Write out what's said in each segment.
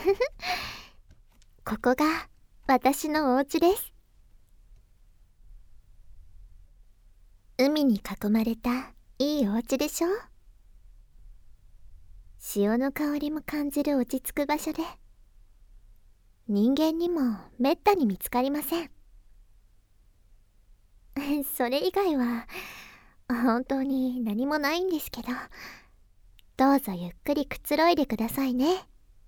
ここが私のお家です。海に囲まれたいいお家でしょ。潮の香りも感じる落ち着く場所で、人間にもめったに見つかりません。それ以外は本当に何もないんですけど、どうぞゆっくりくつろいでくださいね。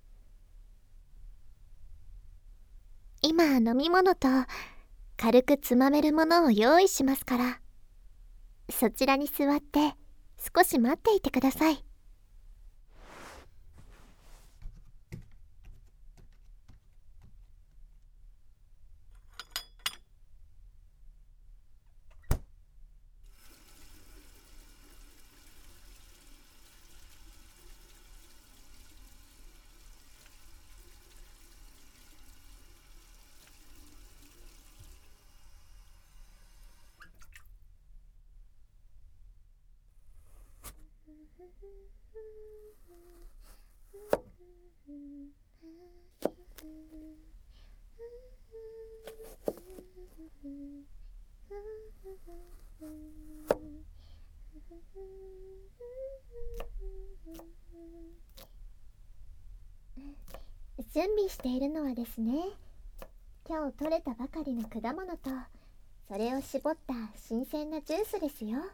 今飲み物と軽くつまめるものを用意しますから、そちらに座って少し待っていてください。準備しているのはですね、今日採れたばかりの果物と、それを絞った新鮮なジュースですよ。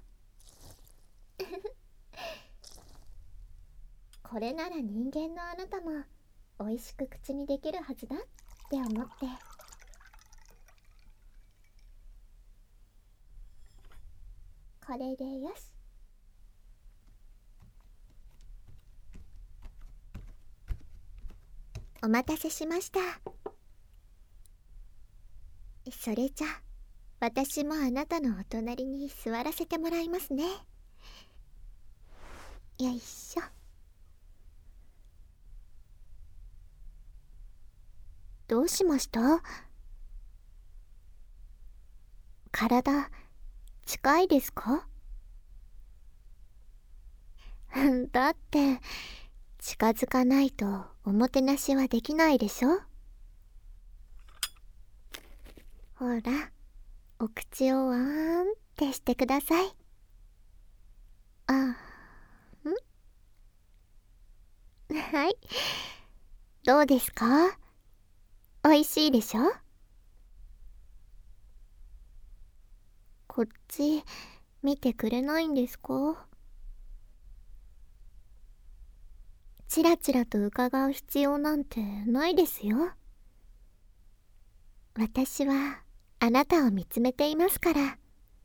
これなら人間のあなたも美味しく口にできるはずだって思って。これでよし。お待たせしました。それじゃ私もあなたのお隣に座らせてもらいますね。よいしょ。どうしました？体近いですか？だって近づかないとおもてなしはできないでしょ。ほら、お口をわーんってしてください。はい。どうですか？おいしいでしょ？こっち見てくれないんですか？チラチラと伺う必要なんてないですよ。私はあなたを見つめていますから。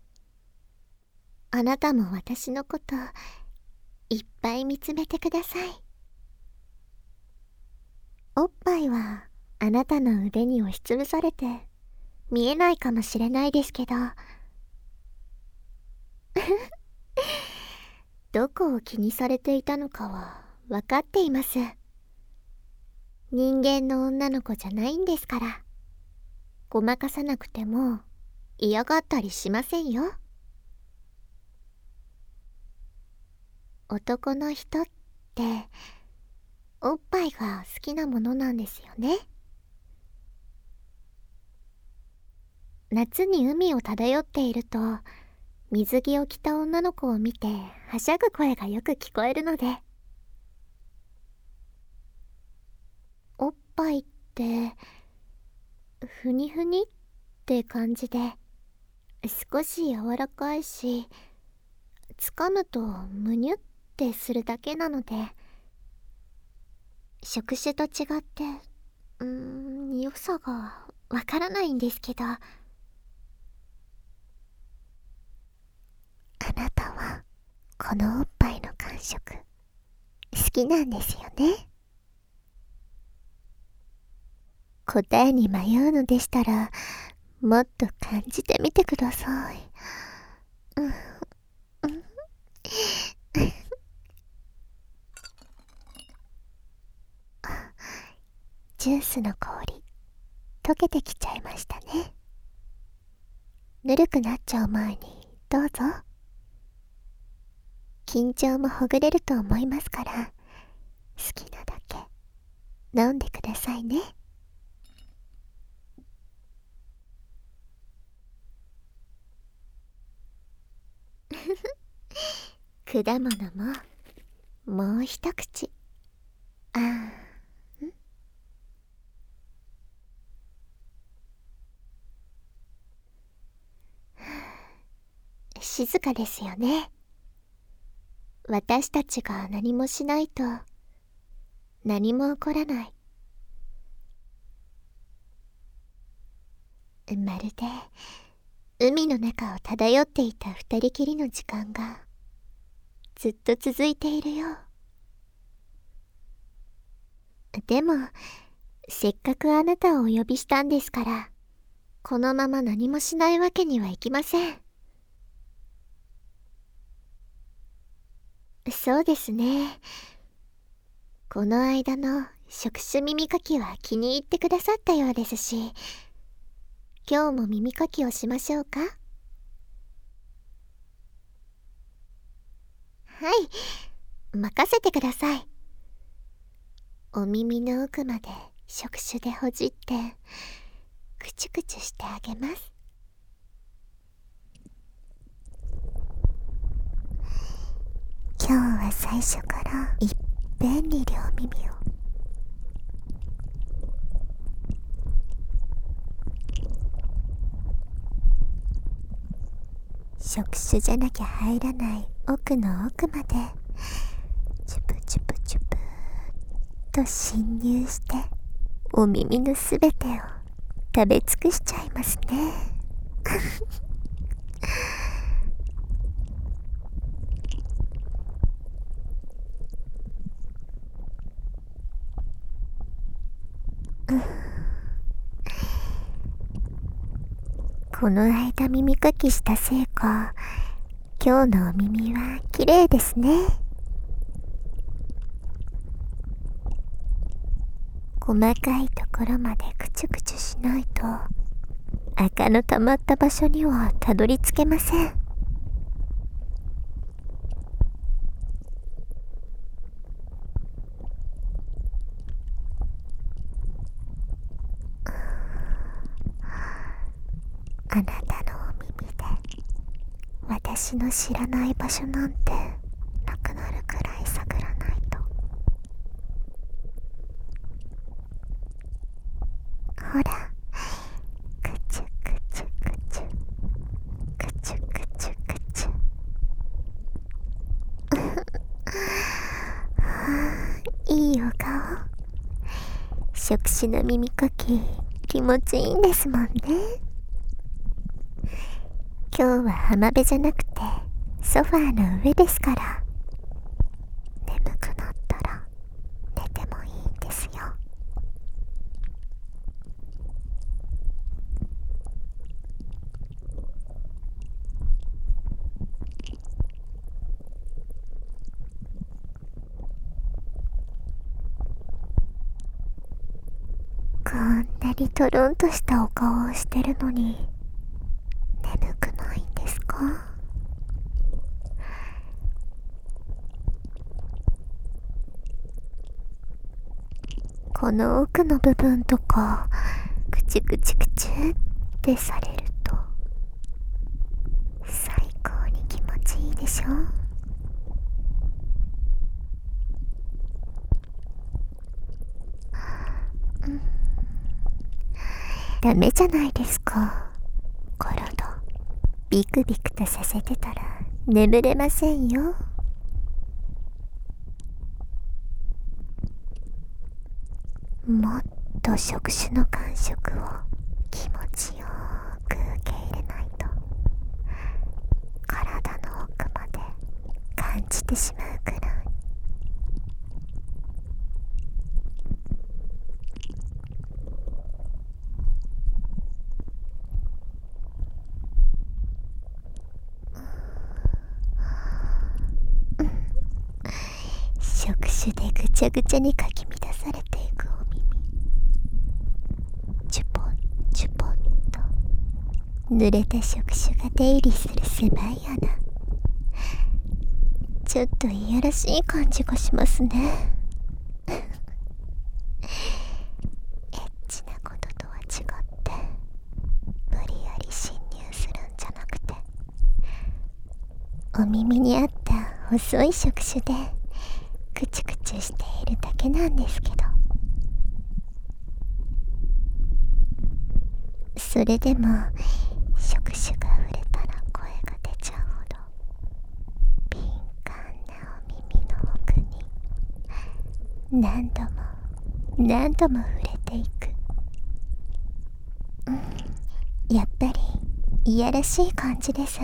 あなたも私のこといっぱい見つめてください。おっぱいはあなたの腕に押しつぶされて見えないかもしれないですけど、どこを気にされていたのかは分かっています。人間の女の子じゃないんですから、ごまかさなくても嫌がったりしませんよ。男の人っておっぱいが好きなものなんですよね。夏に海を漂っていると、水着を着た女の子を見てはしゃぐ声がよく聞こえるので、おっぱいってふにふにって感じで、少し柔らかいし、掴むとむにゅってするだけなので、触手と違って良さがわからないんですけど。あなたはこのおっぱいの感触好きなんですよね。答えに迷うのでしたら、もっと感じてみてください。ジュースの氷溶けてきちゃいましたね。ぬるくなっちゃう前にどうぞ。緊張もほぐれると思いますから、好きなだけ飲んでくださいね。果物ももう一口。ああ、静かですよね。私たちが何もしないと何も起こらない。まるで海の中を漂っていた二人きりの時間がずっと続いているよう。でもせっかくあなたをお呼びしたんですから、このまま何もしないわけにはいきません。そうですね。この間の触手耳かきは気に入ってくださったようですし、今日も耳かきをしましょうか。はい、任せてください。お耳の奥まで触手でほじってくちゅくちゅしてあげます。今日は最初からいっぺんに両耳を。触手じゃなきゃ入らない奥の奥までチュプチュプチュプと侵入して、お耳のすべてを食べ尽くしちゃいますね。この間耳かきしたせいか、今日のお耳は綺麗ですね。細かいところまでくちゅくちゅしないと赤の溜まった場所にはたどり着けません。あなたのお耳で私の知らない場所なんてなくなるくらい探らないと。ほら、くちゅくちゅくちゅくちゅくちゅくちゅ。いいお顔。触手の耳かき気持ちいいんですもんね。今日は浜辺じゃなくてソファーの上ですから、眠くなったら寝てもいいんですよ。こんなにトロンとしたお顔をしてるのに眠くないんですか？この奥の部分とかくちゅくちゅくちゅってされると最高に気持ちいいでしょ？ダメじゃないですか。体ビクビクとさせてたら眠れませんよ。もっと触手の感触を気持ちよく受け入れないと体の奥まで感じてしまうくらい。触手でぐちゃぐちゃにかき乱されていくお耳、チュポンチュポンと濡れた触手が出入りする狭い穴、ちょっといやらしい感じがしますね。 お耳に合った細い触手でクチュクチュしているだけなんですけど、それでも触手が触れたら声が出ちゃうほど敏感なお耳の奥に何度も何度も触れていく。やっぱりいやらしい感じです。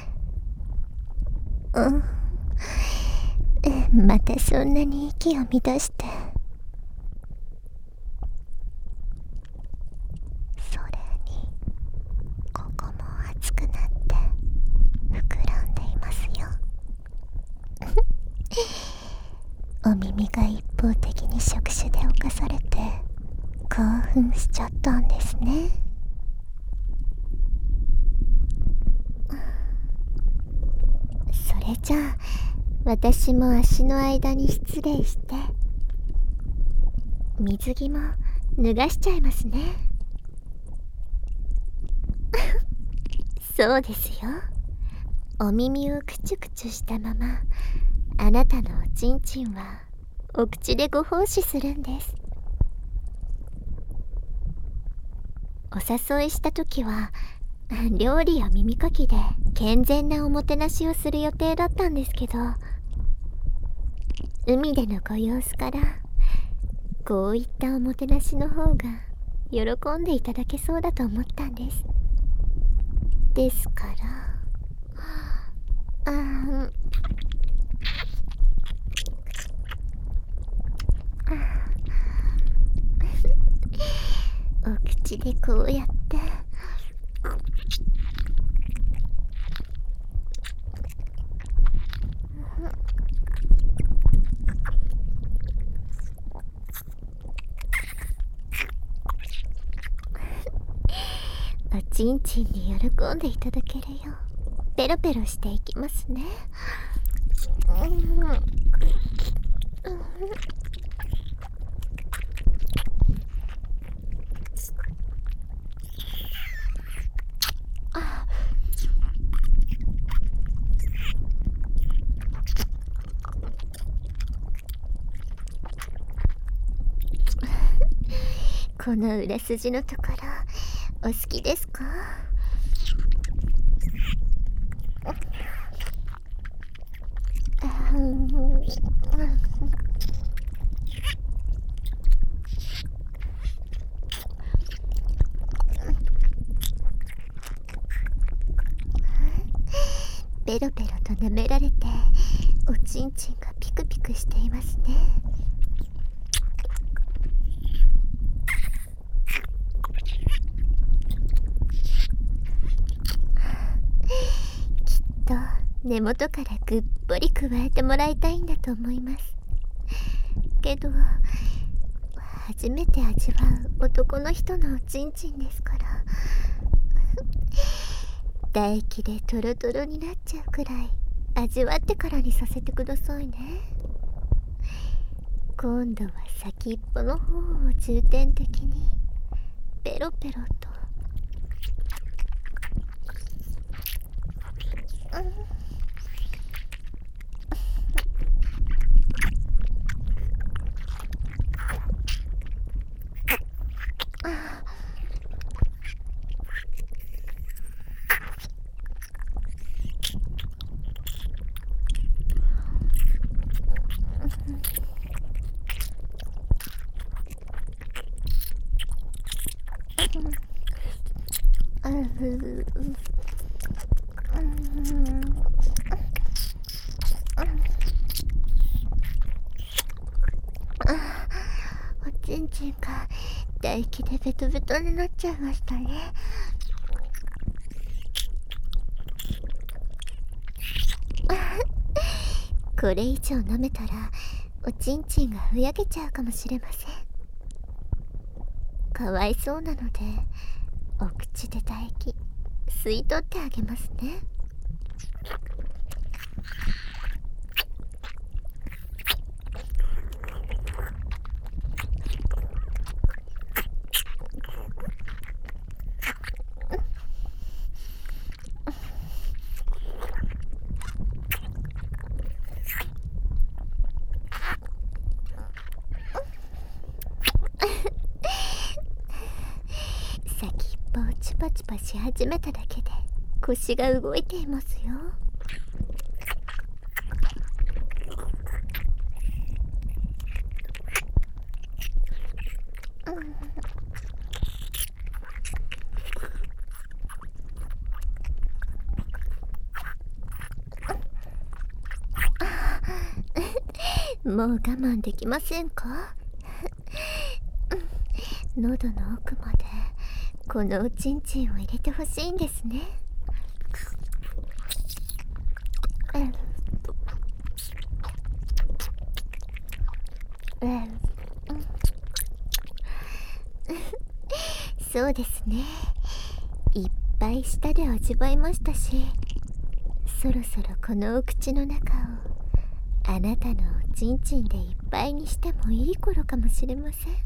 またそんなに息を乱して。それにここも熱くなって膨らんでいますよ。お耳が一方的に触手で侵されて興奮しちゃったんですね。それじゃあ私も足の間に失礼して水着も脱がしちゃいますね。そうですよ。お耳をクチュクチュしたままあなたのおちんちんはお口でご奉仕するんです。お誘いした時は料理や耳かきで健全なおもてなしをする予定だったんですけど、海でのご様子からこういったおもてなしの方が喜んでいただけそうだと思ったんです。ですからお口でこうやっておちんちんに喜んでいただけるようペロペロしていきますね。この裏筋のところお好きですか？ペロペロと舐められておちんちんがピクピクしていますね。きっと根元からぐっぽり加えてもらいたいんだと思います。けど初めて味わう男の人のおちんちんですから唾液でトロトロになっちゃうくらい味わってからにさせてくださいね。今度は先っぽの方を重点的にペロペロとおちんちんが唾液でベトベトになっちゃいましたね。これ以上舐めたらおちんちんがふやけちゃうかもしれません。かわいそうなのでお口で唾液吸い取ってあげますね。 チパし始めただけで腰が動いていますよ。もう我慢できませんか？喉の奥までこのおちんちんを入れてほしいんですね。そうですね。いっぱい舌で味わいましたし、そろそろこのお口の中をあなたのおちんちんでいっぱいにしてもいい頃かもしれません。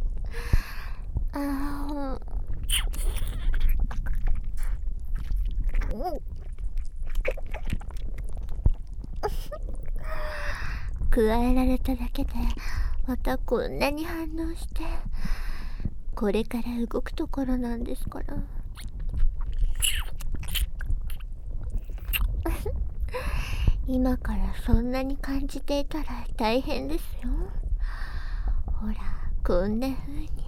加えられただけでまたこんなに反応して、これから動くところなんですから。今からそんなに感じていたら大変ですよ。ほら、こんな風に。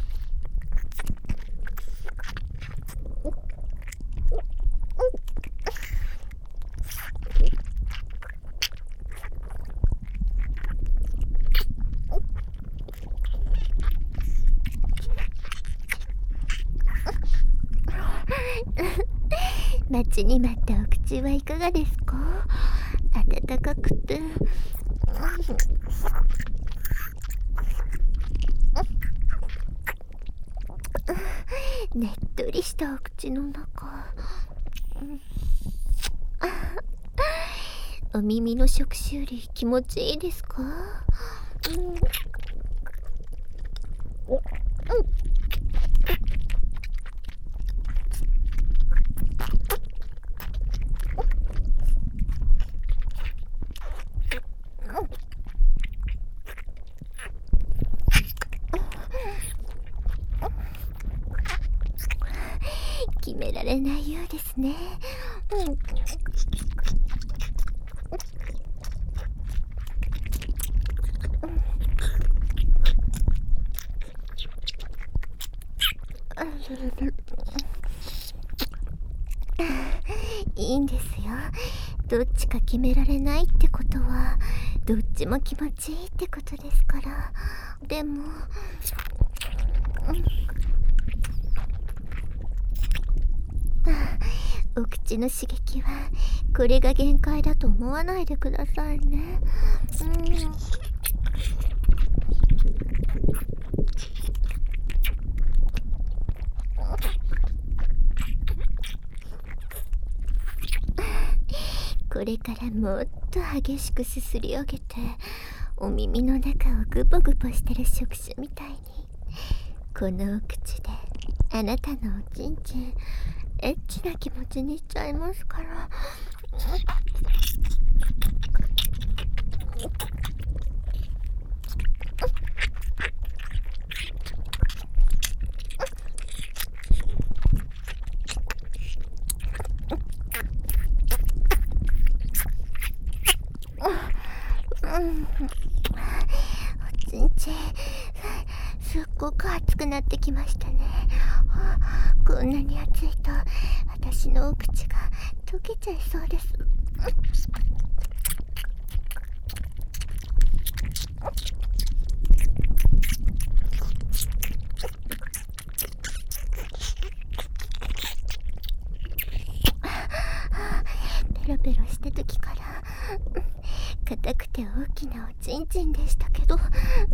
待ちに待ったお口はいかがですか？温かくてねっとりしたお口の中。お耳の触手より気持ちいいですか？決められないようですね。いいんですよ。どっちか決められないってことはどっちも気持ちいいってことですから。でもお口の刺激はこれが限界だと思わないでくださいね。これからもっと激しくすすり上げて、お耳の中をグポグポしてる触手みたいに、このお口であなたのおちんちんエッチな気持ちにしちゃいますから。おちんちんすっごく熱くなってきましたね。こんなに熱いと私のお口が溶けちゃいそうです。ペロペロした時から硬くて大きなおちんちんでしたけど、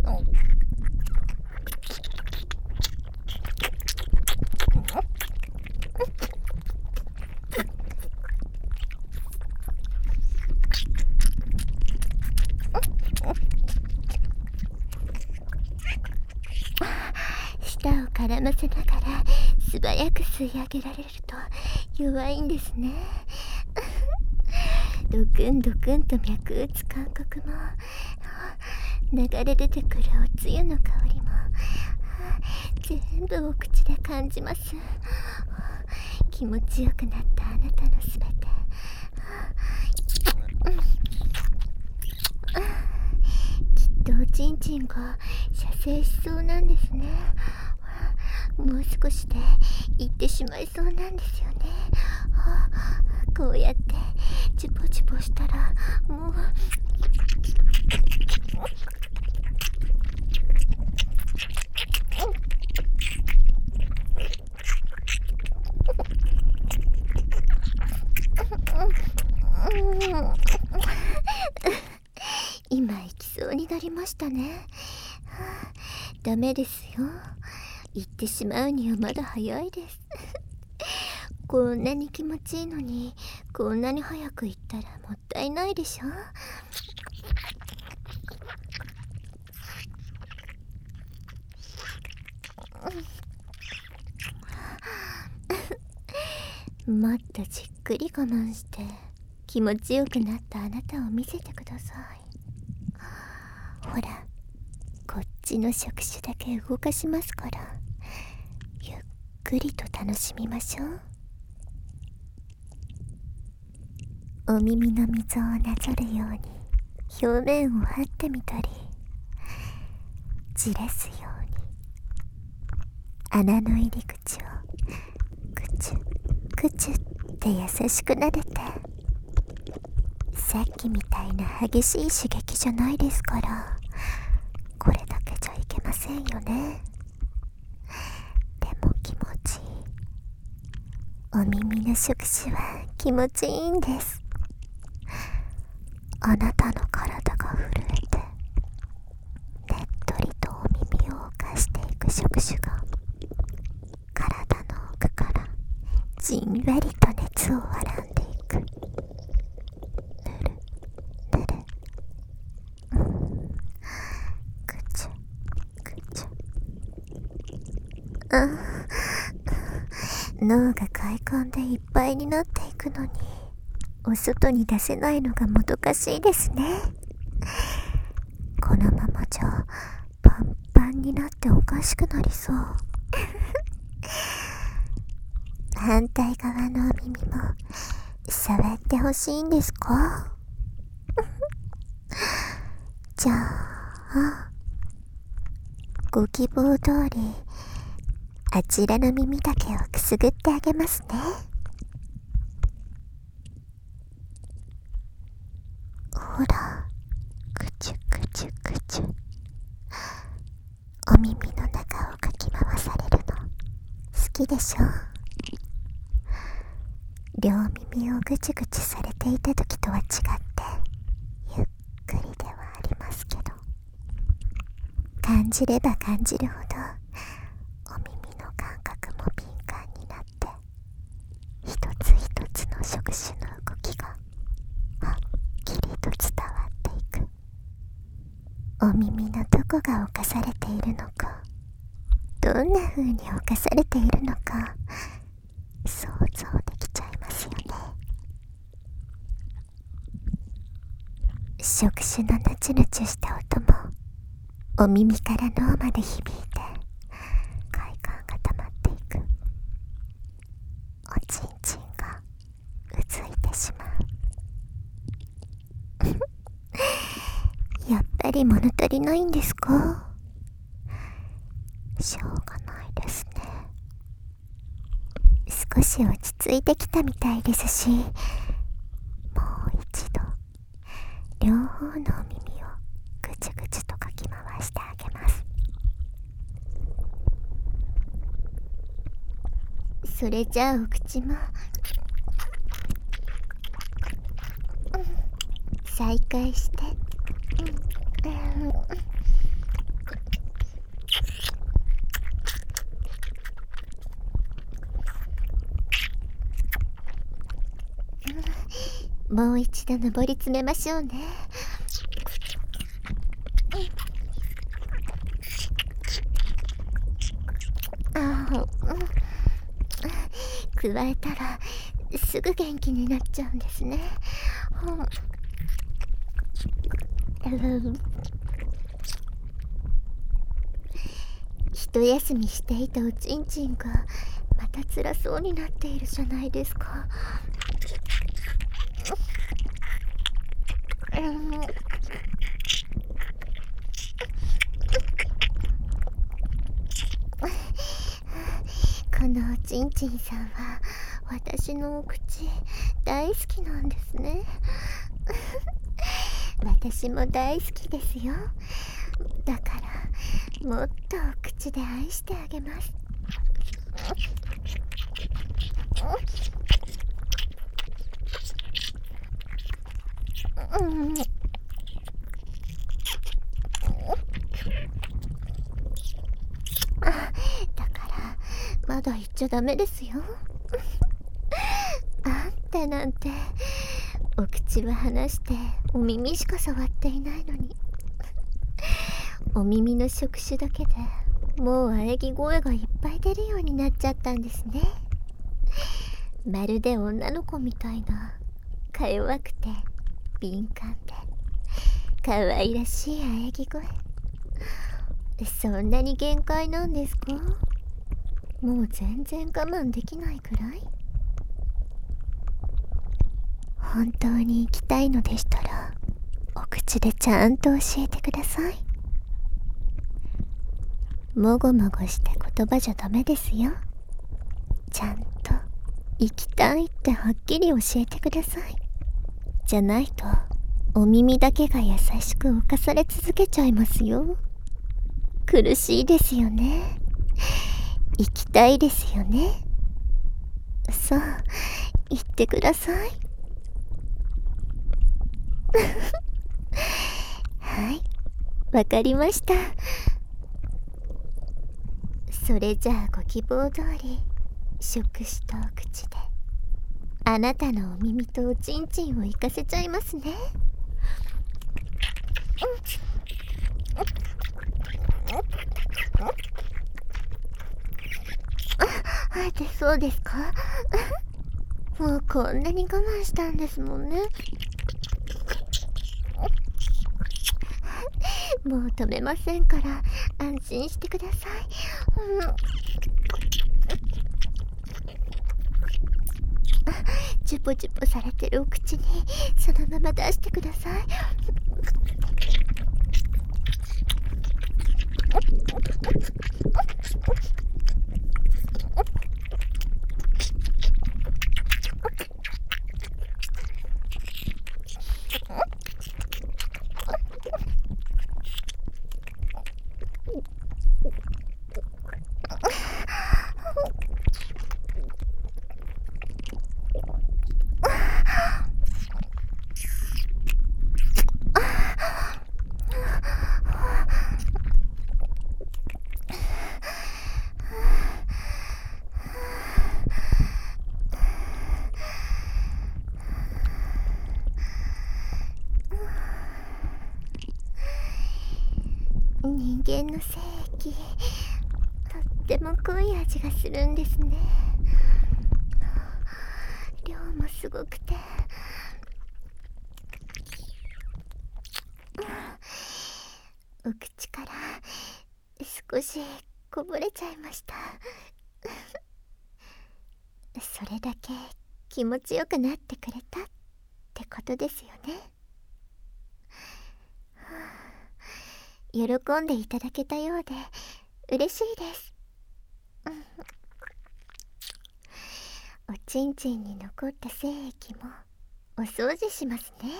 舌を絡ませながら素早く吸い上げられると弱いんですね。ドクンドクンと脈打つ感覚も、流れ出てくるおつゆの香りも全部お口で感じます。 気持ちよくなったあなたのすべて、きっとおちんちんが射精しそうなんですね。もう少しで行ってしまいそうなんですよね。こうやってチュポチュポしたらもう今行きそうになりましたね。ダメですよ。行ってしまうにはまだ早いです。こんなに気持ちいいのにこんなに早く行ったらもったいないでしょ。もっとじっくり我慢して気持ちよくなったあなたを見せてください。ほら、こっちの触手だけ動かしますから、ゆっくりと楽しみましょう。お耳の溝をなぞるように表面を張ってみたり、じらすように穴の入り口をクチュクチュって優しく撫でて、さっきみたいな激しい刺激じゃないですから、これだけじゃいけませんよね。でも気持ちいい。お耳の触手は気持ちいいんです。あなたの体が震えて、ねっとりとお耳を動かしていく触手が体の奥からじんわりと熱をわらんでいく。ぬるぬる、くちゅくちゅ。脳が快感でいっぱいになっていくのに、お外に出せないのがもどかしいですね。このままじゃパンパンになっておかしくなりそう。反対側のお耳も触ってほしいんですか？じゃあ、ご希望通りあちらの耳だけをくすぐってあげますね。ほら、くちゅくちゅくちゅ。お耳の中をかき回されるの好きでしょ？両耳をぐちぐちされていた時とは違ってゆっくりではありますけど、感じれば感じるほどお耳の感覚も敏感になって、一つ一つの触手の動きがはっきりと伝わっていく。お耳のどこが侵されているのか、どんな風に侵されているのか想像できちゃいますよね。触手のナチュナチュした音もお耳から脳まで響いて快感が溜まっていく。おちんちんがうずいてしまう。やっぱり物足りないんですか？しょうがないですね。少し落ち着いてきたみたいですし、もう一度両方のお耳をぐちゅぐちゅとかき回してあげます。それじゃあお口も再開して。もう一度上り詰めましょうね。加えたらすぐ元気になっちゃうんですね。一休みしていたおちんちんがまた辛そうになっているじゃないですか。このおちんちんさんは私のお口大好きなんですね。私も大好きですよ。だからもっとお口で愛してあげます。だからまだ言っちゃダメですよ。あんたなんてお口は離してお耳しか触っていないのに、お耳の触手だけでもう喘ぎ声がいっぱい出るようになっちゃったんですね。まるで女の子みたいなか弱くて敏感で可愛らしい喘ぎ声。そんなに限界なんですか？もう全然我慢できないくらい？本当に行きたいのでしたらお口でちゃんと教えてください。もごもごして言葉じゃダメですよ。ちゃんと行きたいってはっきり教えてください。じゃないとお耳だけが優しく侵され続けちゃいますよ。苦しいですよね。行きたいですよね。さあ言ってください。はい、わかりました。それじゃあご希望通り触手とお口であなたのお耳とおちんちんを行かせちゃいますね。でそうですか？もうこんなに我慢したんですもんね。もう止めませんから安心してください。ジュポジュポされてるお口にそのまま出してください。人間の精液、とっても濃い味がするんですね。量もすごくて、お口から少しこぼれちゃいました。それだけ気持ちよくなってくれたってことですよね。喜んでいただけたようで嬉しいです。おちんちんに残った精液もお掃除しますね。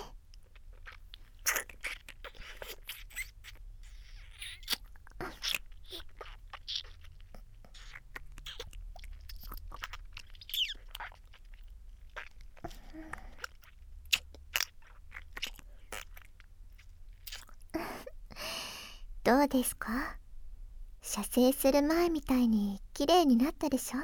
どうですか？射精する前みたいに綺麗になったでしょ？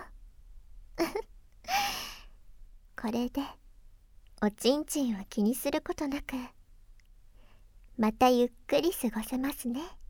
これでおちんちんを気にすることなくまたゆっくり過ごせますね。